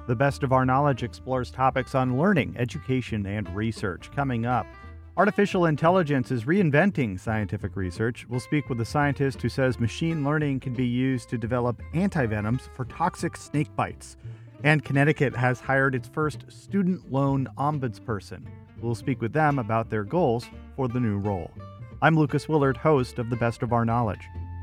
The Best of Our Knowledge explores topics on learning, education, and research. Coming up, artificial intelligence is reinventing scientific research. We'll speak with a scientist who says machine learning can be used to develop antivenoms for toxic snake bites. And Connecticut has hired its first student loan ombudsperson. We'll speak with them about their goals for the new role. I'm Lucas Willard, host of The Best of Our Knowledge.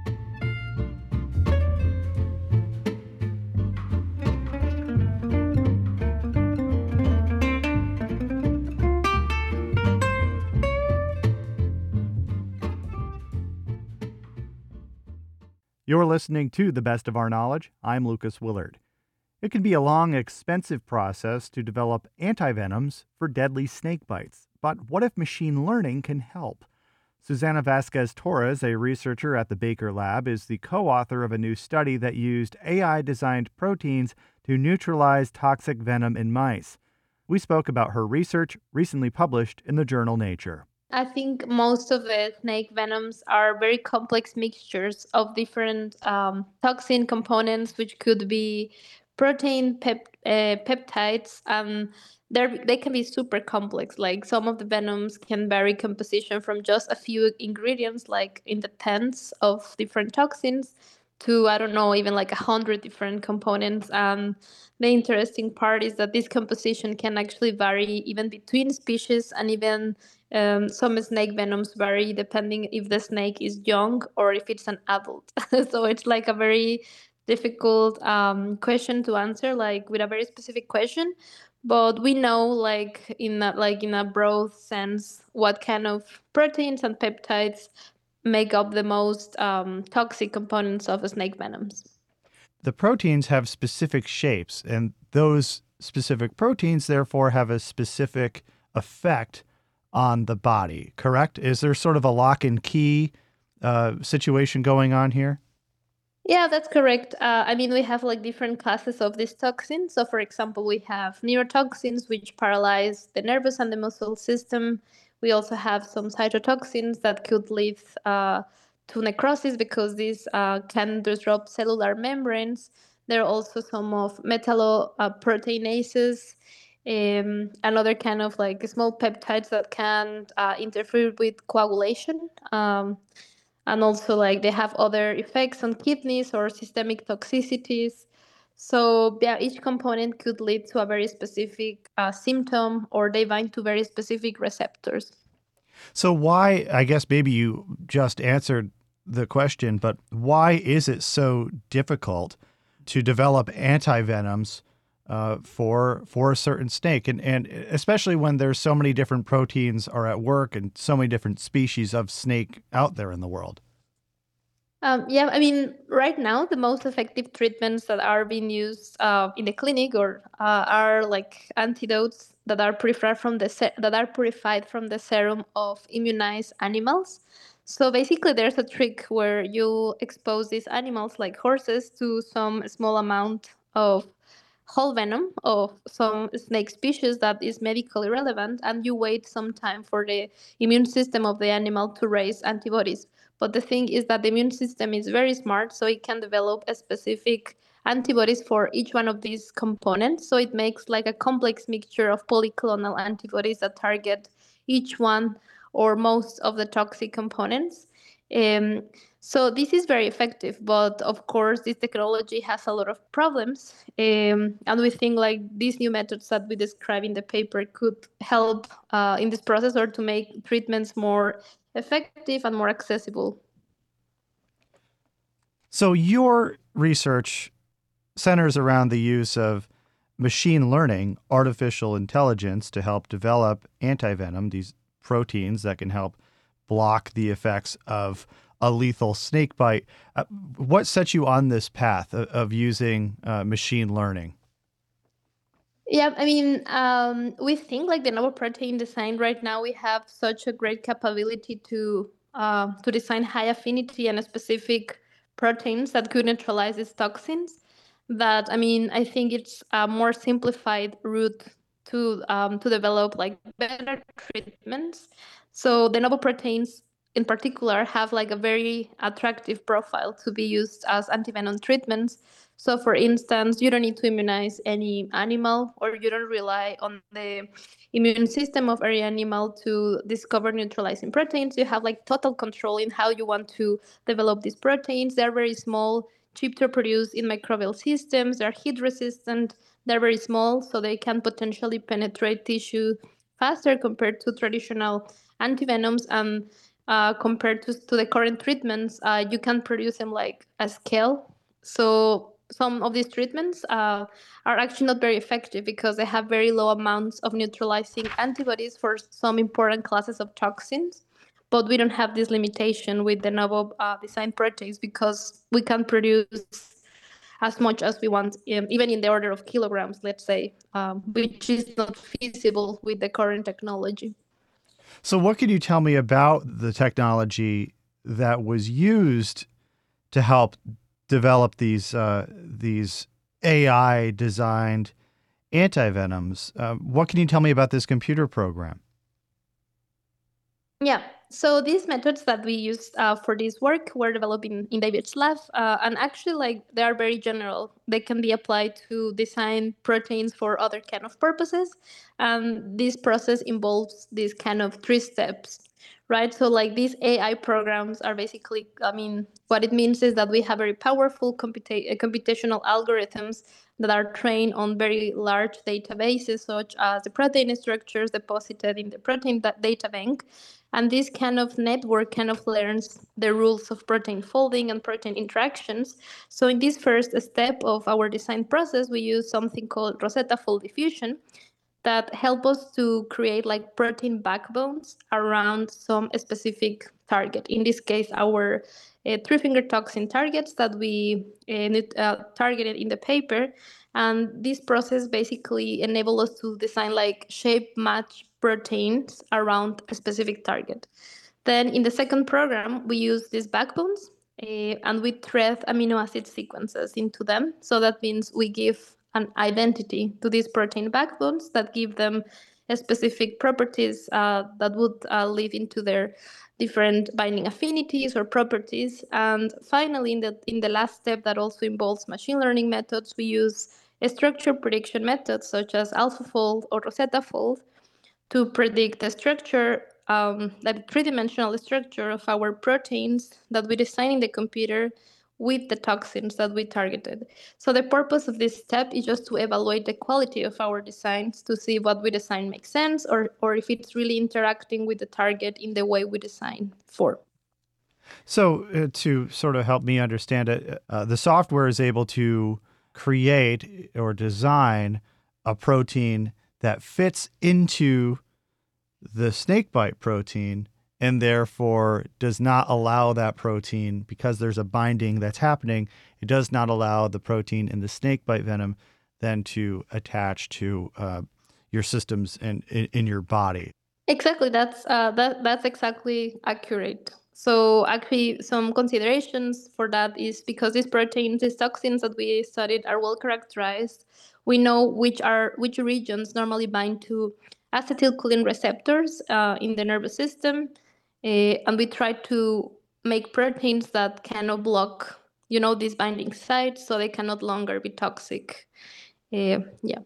You're listening to The Best of Our Knowledge. I'm Lucas Willard. It can be a long, expensive process to develop antivenoms for deadly snake bites. But what if machine learning can help? Susana Vasquez-Torres, a researcher at the Baker Lab, is the co-author of a new study that used AI-designed proteins to neutralize toxic venom in mice. We spoke about her research, recently published in the journal Nature. I think most of the snake venoms are very complex mixtures of different toxin components, which could be protein, peptides, and they can be super complex. Like some of the venoms can vary composition from just a few ingredients, like in the tens of different toxins, to I don't know, even like 100 different components. And the interesting part is that this composition can actually vary even between species, and even some snake venoms vary depending if the snake is young or if it's an adult. So it's like a very difficult question to answer, like with a very specific question. But we know, like in a broad sense, what kind of proteins and peptides make up the most toxic components of snake venoms. The proteins have specific shapes, and those specific proteins, therefore, have a specific effect on the body, correct? Is there sort of a lock and key situation going on here? Yeah, that's correct. I mean, we have like different classes of these toxins. So, for example, we have neurotoxins, which paralyze the nervous and the muscle system. We also have some cytotoxins that could lead to necrosis because these can disrupt cellular membranes. There are also some of metalloproteinases, another kind of like small peptides that can interfere with coagulation. And also like they have other effects on kidneys or systemic toxicities. So yeah, each component could lead to a very specific symptom, or they bind to very specific receptors. So why, I guess maybe you just answered the question, but why is it so difficult to develop antivenoms for a certain snake? And especially when there's so many different proteins are at work and so many different species of snake out there in the world. Yeah, I mean, right now the most effective treatments that are being used in the clinic or are like antidotes that are purified from the serum of immunized animals. So basically, there's a trick where you expose these animals, like horses, to some small amount of whole venom of some snake species that is medically relevant, and you wait some time for the immune system of the animal to raise antibodies. But the thing is that the immune system is very smart, so it can develop a specific antibodies for each one of these components. So it makes like a complex mixture of polyclonal antibodies that target each one or most of the toxic components. Um, so this is very effective, but of course, this technology has a lot of problems, and we think like these new methods that we describe in the paper could help in this process, or to make treatments more effective and more accessible. So your research centers around the use of machine learning, artificial intelligence to help develop antivenom, these proteins that can help block the effects of a lethal snake bite. What sets you on this path of using machine learning? Yeah, I mean, we think like the novel protein design right now, we have such a great capability to design high affinity and specific proteins that could neutralize these toxins. That I mean, I think it's a more simplified route to develop like better treatments. So the novel proteins in particular have like a very attractive profile to be used as antivenom treatments. So, for instance, you don't need to immunize any animal, or you don't rely on the immune system of every animal to discover neutralizing proteins. You have like total control in how you want to develop these proteins. They're very small, cheap to produce in microbial systems. They're heat resistant. They're very small, so they can potentially penetrate tissue faster compared to traditional antivenoms. And compared to the current treatments, you can produce them like a scale. So some of these treatments are actually not very effective because they have very low amounts of neutralizing antibodies for some important classes of toxins. But we don't have this limitation with the novel design proteins because we can produce as much as we want, even in the order of kilograms, let's say, which is not feasible with the current technology. So, what can you tell me about the technology that was used to help develop these AI designed antivenoms? What can you tell me about this computer program? Yeah. So these methods that we used for this work were developed in David's lab, and actually, like they are very general. They can be applied to design proteins for other kind of purposes, and this process involves these kind of three steps, right? So like these AI programs are basically, I mean, what it means is that we have very powerful computational algorithms that are trained on very large databases, such as the protein structures deposited in the protein data bank. And this kind of network kind of learns the rules of protein folding and protein interactions. So in this first step of our design process, we use something called Rosetta fold diffusion that help us to create like protein backbones around some specific target. In this case, our three-finger toxin targets that we targeted in the paper. And this process basically enable us to design like shape match proteins around a specific target. Then in the second program, we use these backbones and we thread amino acid sequences into them. So that means we give an identity to these protein backbones that give them specific properties that would live into their different binding affinities or properties. And finally, in the last step that also involves machine learning methods, we use structure prediction methods such as AlphaFold or RosettaFold to predict the structure, the three-dimensional structure of our proteins that we design in the computer with the toxins that we targeted. So the purpose of this step is just to evaluate the quality of our designs to see what we design makes sense or if it's really interacting with the target in the way we design for. So, to sort of help me understand it, the software is able to create or design a protein that fits into the snakebite protein and therefore does not allow that protein, because there's a binding that's happening, it does not allow the protein in the snakebite venom then to attach to your systems in your body. Exactly, that's exactly accurate. So actually, some considerations for that is because these proteins, these toxins that we studied are well characterized. We know which regions normally bind to acetylcholine receptors in the nervous system, and we try to make proteins that cannot block, these binding sites, so they cannot longer be toxic. Yeah.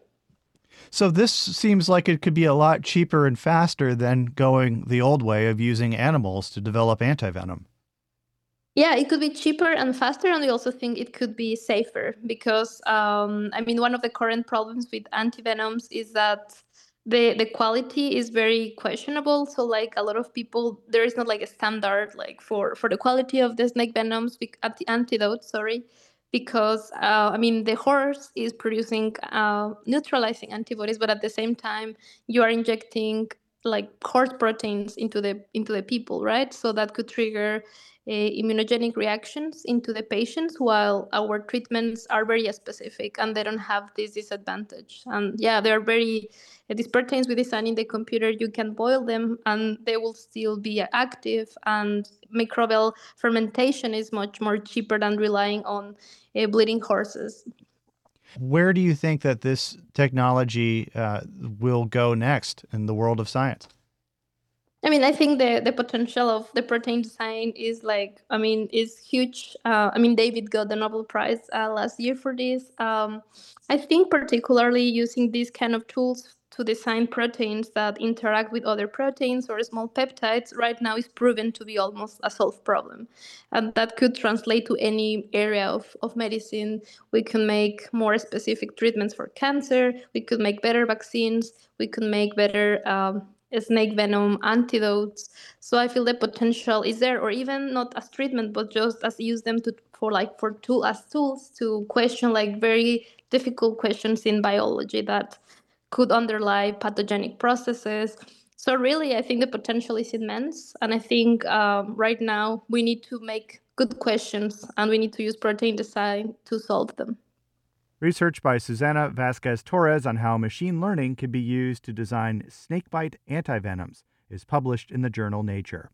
So this seems like it could be a lot cheaper and faster than going the old way of using animals to develop antivenom. Yeah, it could be cheaper and faster, and we also think it could be safer because, I mean, one of the current problems with antivenoms is that the quality is very questionable. So, like a lot of people, there is not like a standard like for the quality of the snake venoms, antidotes. Sorry, because I mean the horse is producing neutralizing antibodies, but at the same time you are injecting like horse proteins into the people, right? So that could trigger immunogenic reactions into the patients, while our treatments are very specific and they don't have this disadvantage. And yeah, they're very, these proteins we design in the computer, you can boil them and they will still be active. And microbial fermentation is much more cheaper than relying on bleeding horses. Where do you think that this technology will go next in the world of science? I mean, I think the potential of the protein design is like, I mean, is huge. I mean, David got the Nobel Prize last year for this. I think particularly using these kind of tools to design proteins that interact with other proteins or small peptides right now is proven to be almost a solved problem. And that could translate to any area of medicine. We can make more specific treatments for cancer. We could make better vaccines. We could make better snake venom antidotes. So I feel the potential is there, or even not as treatment, but just as use them to for tool as tools to question like very difficult questions in biology that could underlie pathogenic processes. So really, I think the potential is immense, and I think right now we need to make good questions, and we need to use protein design to solve them. Research by Susana Vasquez Torres on how machine learning can be used to design snakebite antivenoms is published in the journal Nature.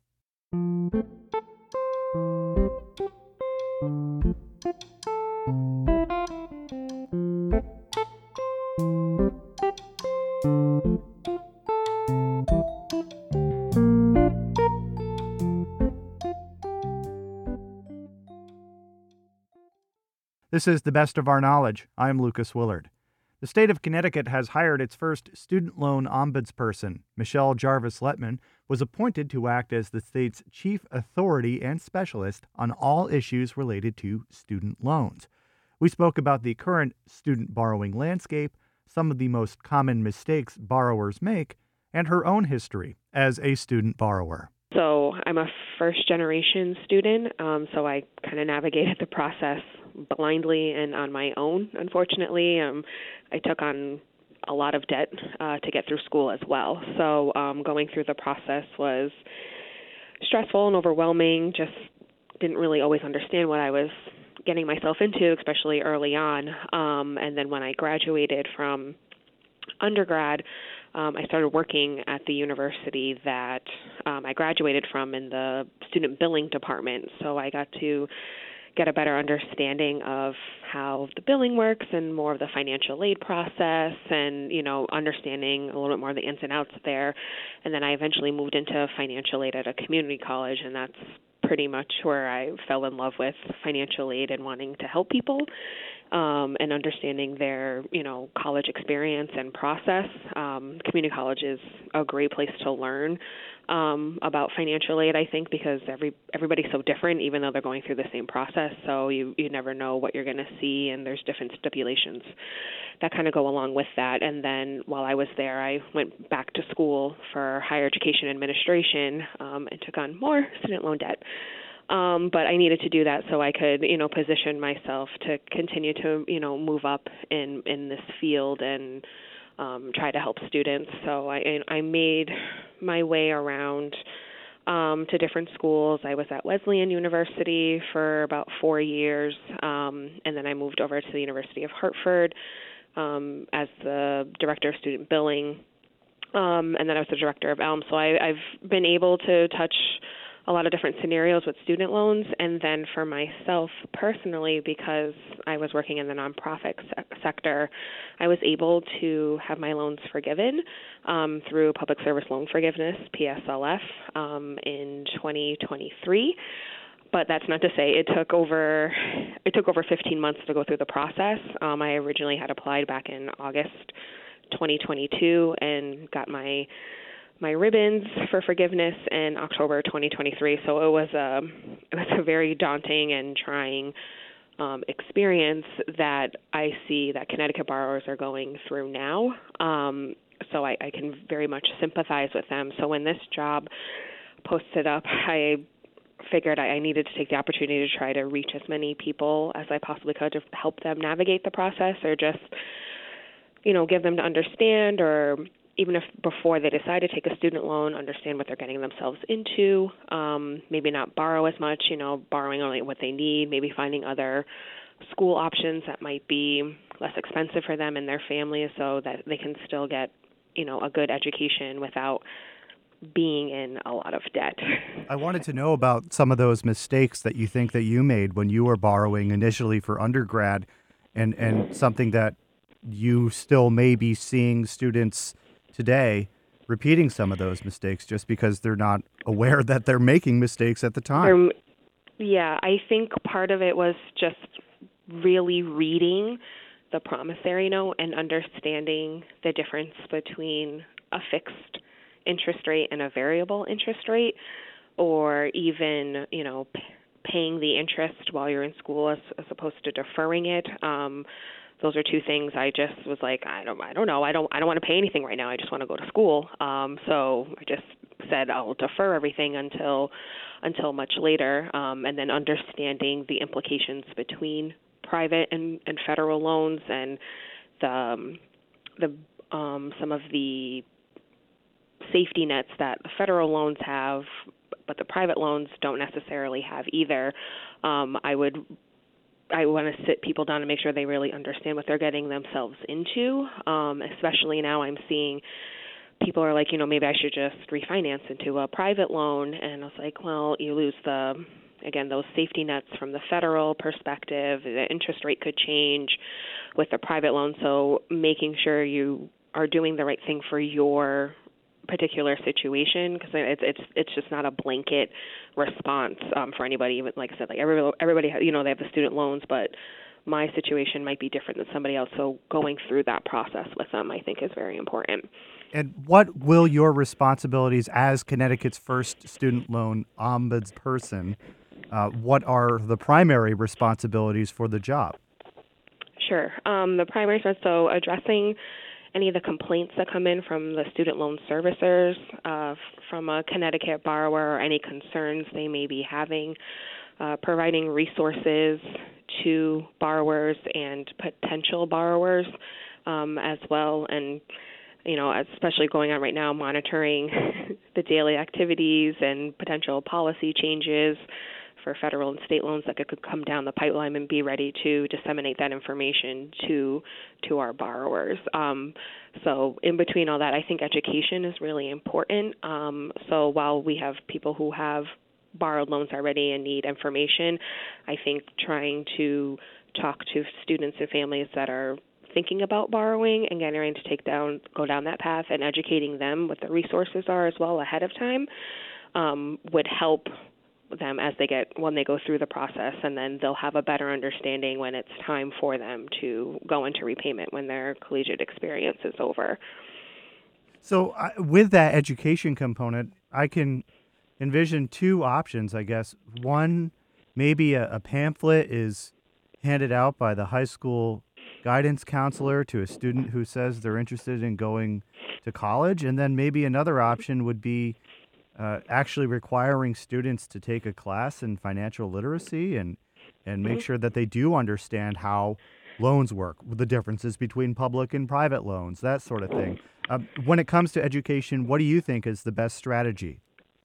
This is The Best of Our Knowledge. I'm Lucas Willard. The state of Connecticut has hired its first student loan ombudsperson. Michelle Jarvis Letman was appointed to act as the state's chief authority and specialist on all issues related to student loans. We spoke about the current student borrowing landscape, some of the most common mistakes borrowers make, and her own history as a student borrower. So I'm a first-generation student, so I kind of navigated the process blindly and on my own, unfortunately. I took on a lot of debt to get through school as well. So going through the process was stressful and overwhelming, just didn't really always understand what I was getting myself into, especially early on. And then when I graduated from undergrad, I started working at the university that I graduated from in the student billing department. So I got to get a better understanding of how the billing works and more of the financial aid process and, understanding a little bit more of the ins and outs there. And then I eventually moved into financial aid at a community college, and that's pretty much where I fell in love with financial aid and wanting to help people. And understanding their, college experience and process. Community college is a great place to learn about financial aid, I think, because everybody's so different, even though they're going through the same process. So you never know what you're going to see, and there's different stipulations that kind of go along with that. And then while I was there, I went back to school for higher education administration and took on more student loan debt. But I needed to do that so I could, position myself to continue to, move up in this field and try to help students. So I made my way around to different schools. I was at Wesleyan University for about 4 years, and then I moved over to the University of Hartford as the director of student billing, and then I was the director of ELM. So I've been able to touch a lot of different scenarios with student loans. And then for myself personally, because I was working in the nonprofit sector, I was able to have my loans forgiven through Public Service Loan Forgiveness, PSLF, in 2023. But that's not to say it took over 15 months to go through the process. I originally had applied back in August 2022 and got my ribbons for forgiveness in October 2023. So it was a very daunting and trying experience that I see that Connecticut borrowers are going through now. So I can very much sympathize with them. So when this job posted up, I figured I needed to take the opportunity to try to reach as many people as I possibly could to help them navigate the process, or just, give them to understand, or even if before they decide to take a student loan, understand what they're getting themselves into, maybe not borrow as much, borrowing only what they need, maybe finding other school options that might be less expensive for them and their families so that they can still get, a good education without being in a lot of debt. I wanted to know about some of those mistakes that you think that you made when you were borrowing initially for undergrad, and something that you still may be seeing students today repeating some of those mistakes just because they're not aware that they're making mistakes at the time. Yeah, I think part of it was just really reading the promissory note and understanding the difference between a fixed interest rate and a variable interest rate, or even, paying the interest while you're in school as opposed to deferring it. Those are two things I just was like, I don't know. I don't want to pay anything right now. I just want to go to school. So I just said I'll defer everything until much later, and then understanding the implications between private and federal loans, and the some of the safety nets that the federal loans have, but the private loans don't necessarily have either. I want to sit people down and make sure they really understand what they're getting themselves into, especially now I'm seeing people are like, maybe I should just refinance into a private loan. And I was like, well, you lose those safety nets from the federal perspective. The interest rate could change with the private loan. So making sure you are doing the right thing for your particular situation, because it's just not a blanket response for anybody. Even like I said, like everybody they have the student loans, but my situation might be different than somebody else. So going through that process with them, I think, is very important. And what will your responsibilities as Connecticut's first student loan ombudsperson, what are the primary responsibilities for the job? Sure. The primary, so addressing any of the complaints that come in from the student loan servicers, from a Connecticut borrower, or any concerns they may be having, providing resources to borrowers and potential borrowers as well, and especially going on right now, monitoring the daily activities and potential policy changes for federal and state loans that could come down the pipeline, and be ready to disseminate that information to our borrowers. So in between all that, I think education is really important. So while we have people who have borrowed loans already and need information, I think trying to talk to students and families that are thinking about borrowing and getting ready to go down that path, and educating them what the resources are as well ahead of time, would help them when they go through the process, and then they'll have a better understanding when it's time for them to go into repayment when their collegiate experience is over. So with that education component, I can envision two options, I guess. One, maybe a pamphlet is handed out by the high school guidance counselor to a student who says they're interested in going to college. And then maybe another option would be actually requiring students to take a class in financial literacy and make sure that they do understand how loans work, the differences between public and private loans, that sort of thing. When it comes to education, what do you think is the best strategy?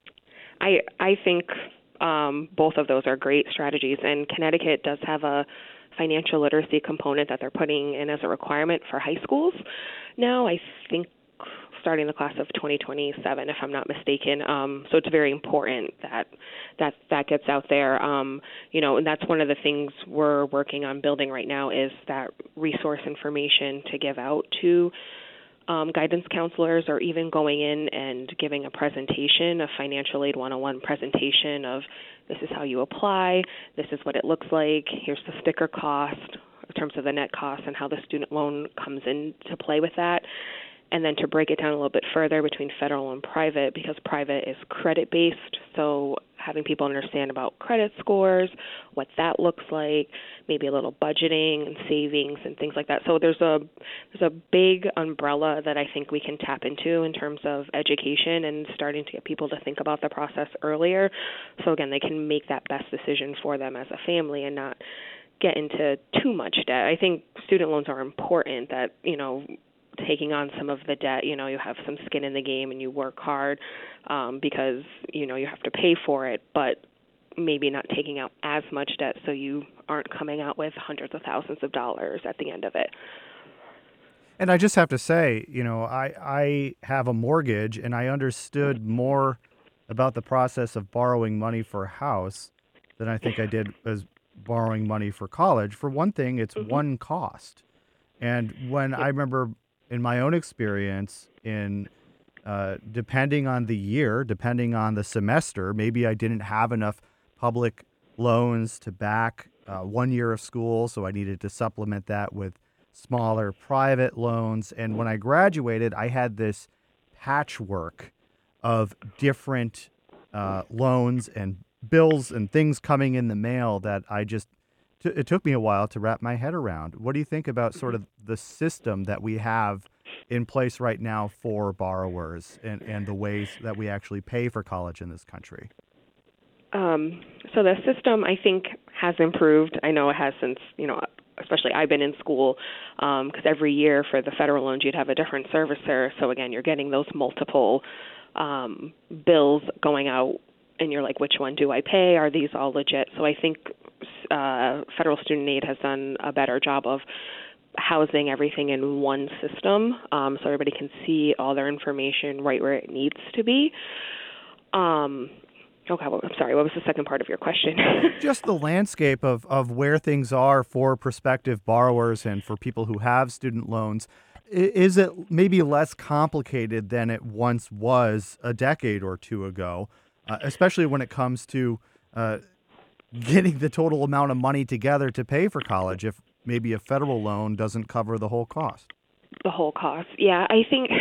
I think both of those are great strategies, and Connecticut does have a financial literacy component that they're putting in as a requirement for high schools now. I think starting the class of 2027, if I'm not mistaken. So it's very important that gets out there. And that's one of the things we're working on building right now, is that resource information to give out to guidance counselors, or even going in and giving a presentation, a financial aid 101 presentation of, this is how you apply, this is what it looks like, here's the sticker cost in terms of the net cost and how the student loan comes into play with that. And then to break it down a little bit further between federal and private, because private is credit-based, so having people understand about credit scores, what that looks like, maybe a little budgeting and savings and things like that. So there's a big umbrella that I think we can tap into in terms of education, and starting to get people to think about the process earlier, so again, they can make that best decision for them as a family and not get into too much debt. I think student loans are important, that, taking on some of the debt, you have some skin in the game and you work hard because, you have to pay for it, but maybe not taking out as much debt so you aren't coming out with hundreds of thousands of dollars at the end of it. And I just have to say, I have a mortgage, and I understood more about the process of borrowing money for a house than I think I did as borrowing money for college. For one thing, it's one cost. And when I remember in my own experience in depending on the year, depending on the semester, maybe I didn't have enough public loans to back 1 year of school, so I needed to supplement that with smaller private loans. And when I graduated, I had this patchwork of different loans and bills and things coming in the mail that it took me a while to wrap my head around. What do you think about sort of the system that we have in place right now for borrowers and the ways that we actually pay for college in this country? So the system, I think, has improved. I know it has since, especially I've been in school, because every year for the federal loans, you'd have a different servicer. So again, you're getting those multiple bills going out, and you're like, which one do I pay? Are these all legit? So I think federal student aid has done a better job of housing everything in one system, so everybody can see all their information right where it needs to be. Okay, well, I'm sorry, what was the second part of your question? Just the landscape of where things are for prospective borrowers and for people who have student loans. Is it maybe less complicated than it once was a decade or two ago, especially when it comes to getting the total amount of money together to pay for college if maybe a federal loan doesn't cover the whole cost? The whole cost, yeah. I think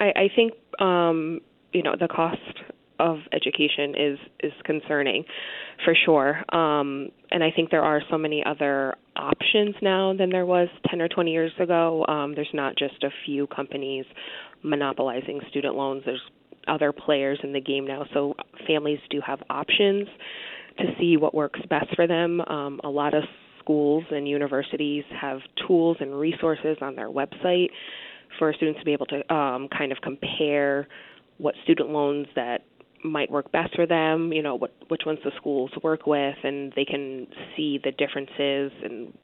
the cost of education is concerning, for sure. And I think there are so many other options now than there was 10 or 20 years ago. There's not just a few companies monopolizing student loans. There's other players in the game now. So families do have options to see what works best for them. A lot of schools and universities have tools and resources on their website for students to be able to kind of compare what student loans that might work best for them, which ones the schools work with, and they can see the differences and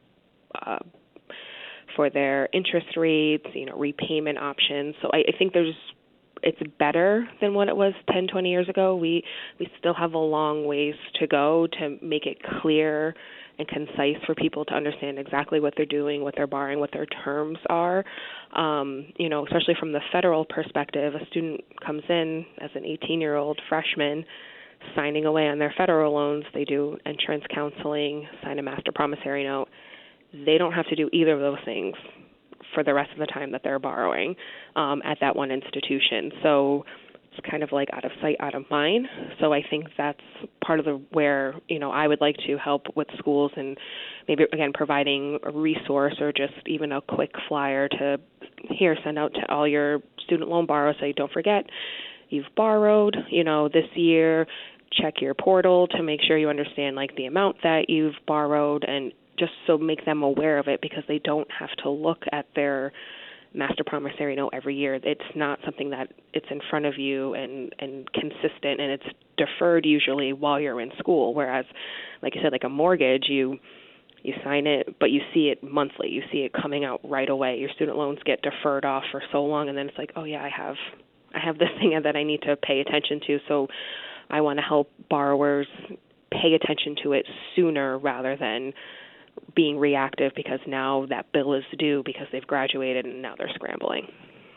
for their interest rates, repayment options. So I think it's better than what it was 10, 20 years ago. We still have a long ways to go to make it clear and concise for people to understand exactly what they're doing, what they're borrowing, what their terms are. Especially from the federal perspective, a student comes in as an 18-year-old freshman signing away on their federal loans. They do insurance counseling, sign a master promissory note. They don't have to do either of those things for the rest of the time that they're borrowing at that one institution. So it's kind of like out of sight, out of mind. So I think that's part of where I would like to help with schools and maybe, again, providing a resource or just even a quick flyer to send out to all your student loan borrowers. Say, don't forget, you've borrowed, this year. Check your portal to make sure you understand the amount that you've borrowed, and just so make them aware of it, because they don't have to look at their master promissory note every year. It's not something that it's in front of you and consistent, and it's deferred usually while you're in school. Whereas, like you said, like a mortgage, you sign it, but you see it monthly. You see it coming out right away. Your student loans get deferred off for so long, and then it's like, oh yeah, I have this thing that I need to pay attention to. So I want to help borrowers pay attention to it sooner rather than being reactive because now that bill is due because they've graduated and now they're scrambling.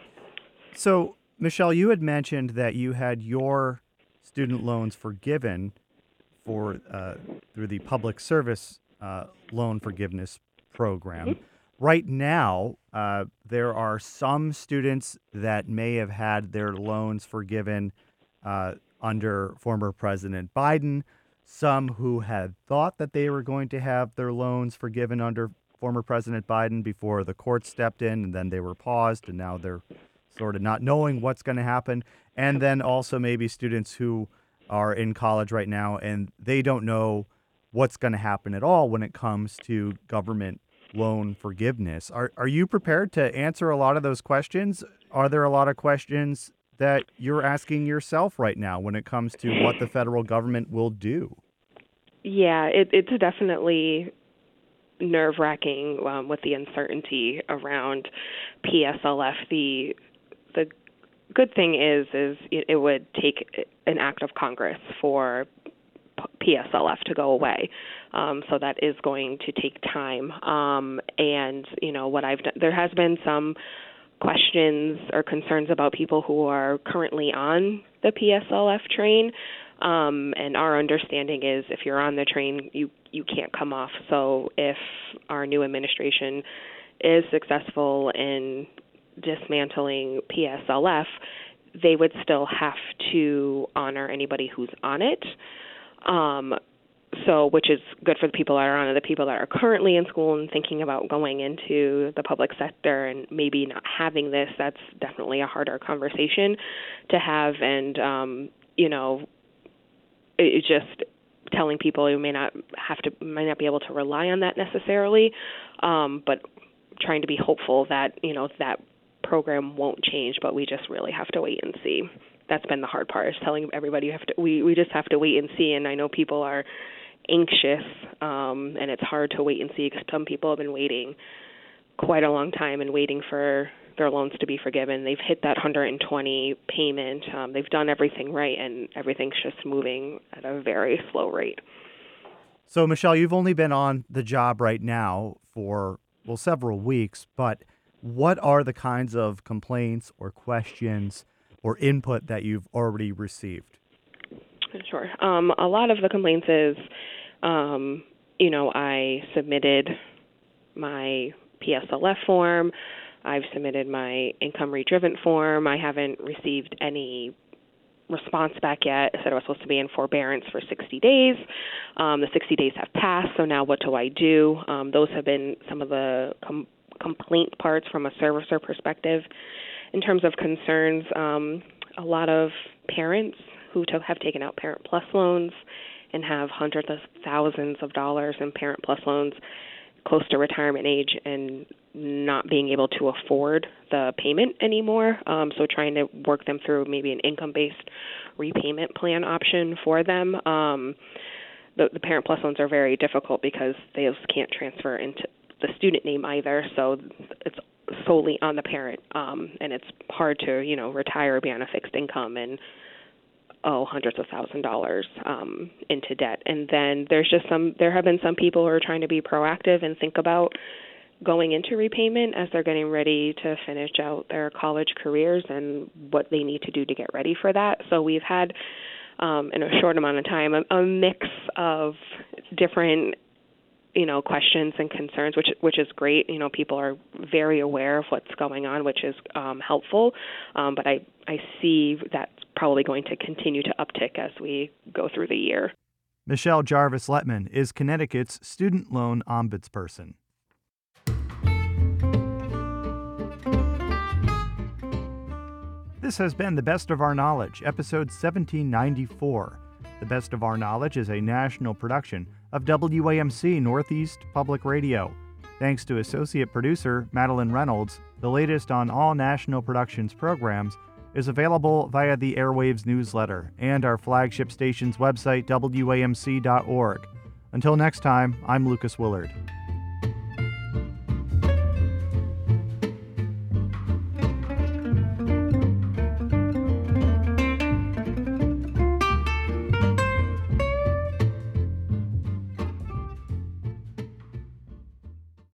So, Michelle, you had mentioned that you had your student loans forgiven through the public service loan forgiveness program. Mm-hmm. Right now, there are some students that may have had their loans forgiven under former President Biden, some who had thought that they were going to have their loans forgiven under former President Biden before the court stepped in, and then they were paused, and now they're sort of not knowing what's going to happen. And then also maybe students who are in college right now, and they don't know what's going to happen at all when it comes to government loan forgiveness. Are you prepared to answer a lot of those questions? Are there a lot of questions that you're asking yourself right now when it comes to what the federal government will do? Yeah, it's definitely nerve-wracking with the uncertainty around PSLF. The good thing is it would take an act of Congress for PSLF to go away. So that is going to take time. And, what I've done, there has been some questions or concerns about people who are currently on the PSLF train. And our understanding is if you're on the train, you can't come off. So if our new administration is successful in dismantling PSLF, they would still have to honor anybody who's on it. So, which is good for the people that are on it. The people that are currently in school and thinking about going into the public sector and maybe not having this, that's definitely a harder conversation to have. And, it's just telling people you might not be able to rely on that necessarily, but trying to be hopeful that, that program won't change, but we just really have to wait and see. That's been the hard part, is telling everybody we just have to wait and see. And I know people are anxious, and it's hard to wait and see because some people have been waiting quite a long time and waiting for their loans to be forgiven. They've hit that 120 payment. They've done everything right, and everything's just moving at a very slow rate. So, Michelle, you've only been on the job right now for, several weeks, but what are the kinds of complaints or questions or input that you've already received? Sure. A lot of the complaints is, I submitted my PSLF form. I've submitted my income redriven form. I haven't received any response back yet. It said I was supposed to be in forbearance for 60 days. The 60 days have passed, so now what do I do? Those have been some of the complaint parts from a servicer perspective. In terms of concerns, a lot of parents who have taken out Parent Plus loans and have hundreds of thousands of dollars in Parent Plus loans close to retirement age and not being able to afford the payment anymore. So trying to work them through maybe an income-based repayment plan option for them. The Parent Plus loans are very difficult because they just can't transfer into the student name either. So it's solely on the parent, and it's hard to, retire or be on a fixed income and hundreds of $1,000s into debt. And then there have been some people who are trying to be proactive and think about going into repayment as they're getting ready to finish out their college careers and what they need to do to get ready for that. So we've had, in a short amount of time, a mix of different questions and concerns, which is great. People are very aware of what's going on, which is helpful. But I see that's probably going to continue to uptick as we go through the year. Michelle Jarvis-Letman is Connecticut's student loan ombudsperson. This has been The Best of Our Knowledge, episode 1794. The Best of Our Knowledge is a national production of WAMC Northeast Public Radio. Thanks to associate producer Madeline Reynolds, the latest on all National Productions programs is available via the Airwaves newsletter and our flagship station's website, WAMC.org. Until next time, I'm Lucas Willard.